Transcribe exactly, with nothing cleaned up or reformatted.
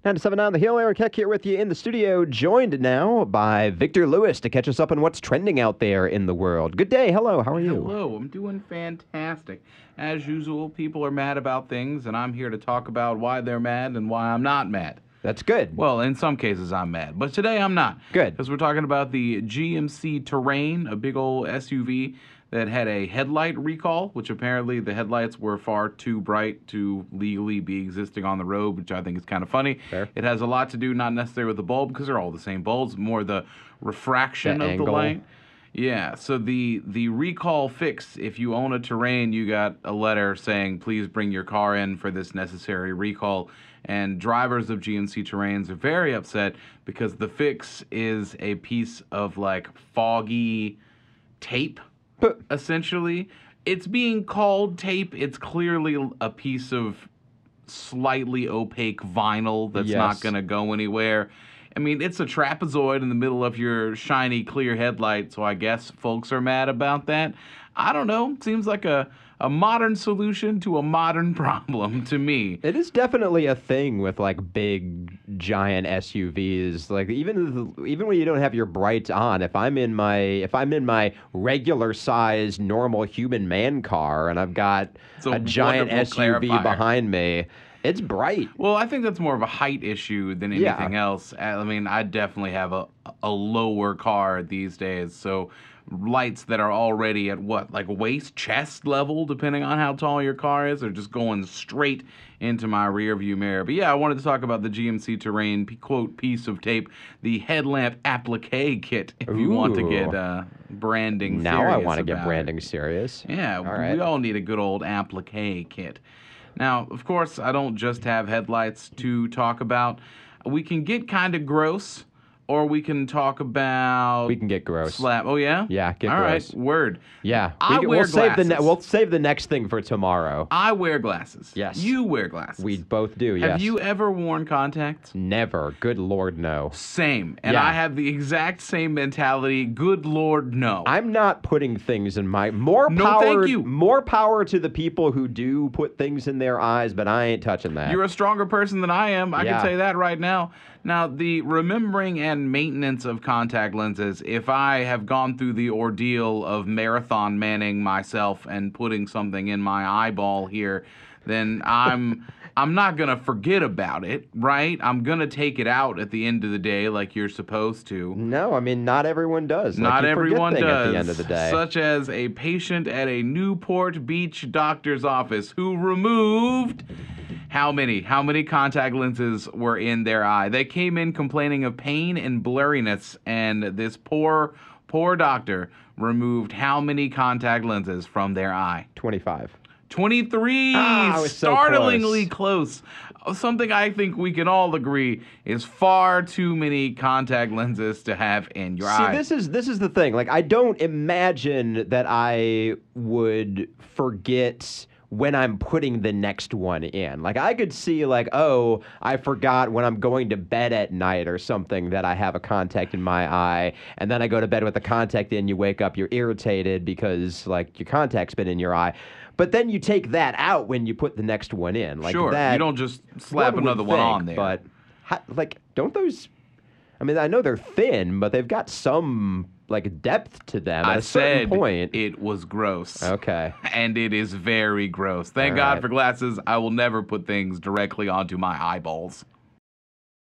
ninety-seven point nine The Hill, Aaron Keck here with you in the studio, joined now by Victor Lewis to catch us up on what's trending out there in the world. Good day. Hello. How are you? Hello. I'm doing fantastic. As usual, people are mad about things, and I'm here to talk about why they're mad and why I'm not mad. That's good. Well, in some cases I'm mad, but today I'm not. Good. Because we're talking about the G M C Terrain, a big old S U V that had a headlight recall, which apparently the headlights were far too bright to legally be existing on the road, which I think is kind of funny. Fair. It has a lot to do, not necessarily with the bulb, because they're all the same bulbs, more the refraction The of angle. the light. Yeah, so the the recall fix, if you own a Terrain, you got a letter saying, please bring your car in for this necessary recall. And drivers of G M C Terrains are very upset because the fix is a piece of, like, foggy tape, essentially. It's being called tape. It's clearly a piece of slightly opaque vinyl that's Yes. not going to go anywhere. I mean, it's a trapezoid in the middle of your shiny, clear headlight, so I guess folks are mad about that. I don't know. Seems like a, a modern solution to a modern problem to me. It is definitely a thing with like big, giant S U Vs. Like even even when you don't have your brights on, if I'm in my if I'm in my regular sized normal human man car and I've got It's a a giant wonderful S U V clarifier. behind me, it's bright. Well, I think that's more of a height issue than Yeah. anything else. I mean, I definitely have a, a lower car these days, so lights that are already at what, like waist, chest level, depending on how tall your car is, are just going straight into my rear view mirror. But yeah, I wanted to talk about the G M C Terrain, p- quote, piece of tape, the headlamp applique kit, if you want to Ooh. get uh, branding Now I serious want to get about it. branding serious. Yeah, All we right. all need a good old applique kit. Now, of course, I don't just have headlights to talk about. We can get kind of gross, or we can talk about... We can get gross. Slap. Oh, yeah? Yeah, get All gross. right, word. Yeah, I we, can- wear we'll save the ne- glasses. we'll save the next thing for tomorrow. I wear glasses. Yes. You wear glasses. We both do. Have yes. you ever worn contacts? Never. Good Lord, no. Same. And Yeah. I have the exact same mentality. Good Lord, no. I'm not putting things in my more No, power. thank you. More power to the people who do put things in their eyes, but I ain't touching that. You're a stronger person than I am. I Yeah. can tell you that right now. Now, the remembering and maintenance of contact lenses, if I have gone through the ordeal of marathon manning myself and putting something in my eyeball here, then I'm I'm not going to forget about it, right? I'm going to take it out at the end of the day like you're supposed to. No, I mean not everyone does. Like, Not you forget everyone thing does. At the end of the day. Such as a patient at a Newport Beach doctor's office who removed how many? How many contact lenses were in their eye? They came in complaining of pain and blurriness, and this poor, poor doctor removed how many contact lenses from their eye? Twenty-five. twenty-three! Ah, I was so Startlingly close. Something I think we can all agree is far too many contact lenses to have in your See, eye. this is this is the thing. Like, I don't imagine that I would forget when I'm putting the next one in. Like, I could see, like, oh, I forgot when I'm going to bed at night or something that I have a contact in my eye, and then I go to bed with the contact in, you wake up, you're irritated because, like, your contact's been in your eye. But then you take that out when you put the next one in. Like sure, that, you don't just slap would another one think, on there. But, how, like, don't those... I mean, I know they're thin, but they've got some, like, depth to them at I a certain said point. it was gross. Okay. And it is very gross. Thank All God right. for glasses. I will never put things directly onto my eyeballs.